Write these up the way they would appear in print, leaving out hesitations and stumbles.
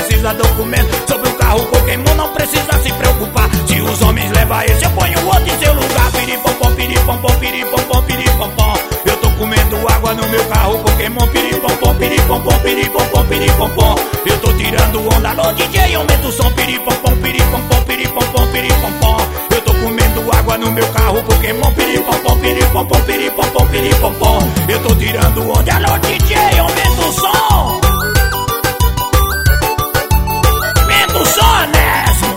precisa documento. Sobre o carro Pokémon não precisa se preocupar. Se os homens levam esse, eu ponho o outro em seu lugar. Piripompom, piripompom, piripompom, piripompom. Eu tô comendo água no meu carro Pokémon. Piripompom, piripompom, piripompom, piripompom. Eu tô tirando onda, alô DJ, aumenta o som. Piripompom, piripompom, piripompom, piripompom. Eu tô comendo água no meu carro Pokémon. Piripompom, piripompom, piripompom, piripompom. Eu tô tirando onda, alô DJ, aumenta o som. Aumenta o som, Nésio.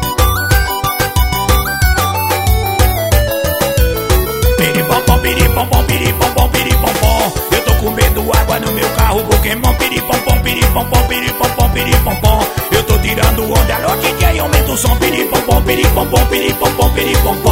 Piripompom, piripompom, piripompom, piripompom. Eu tô comendo água no meu carro Pokémon. Piripompom, piripompom, piripompom, piripompom. Eu tô tirando onda, alô DJ, aumenta o som. Piripompom, piripompom, piripompom, piripompom.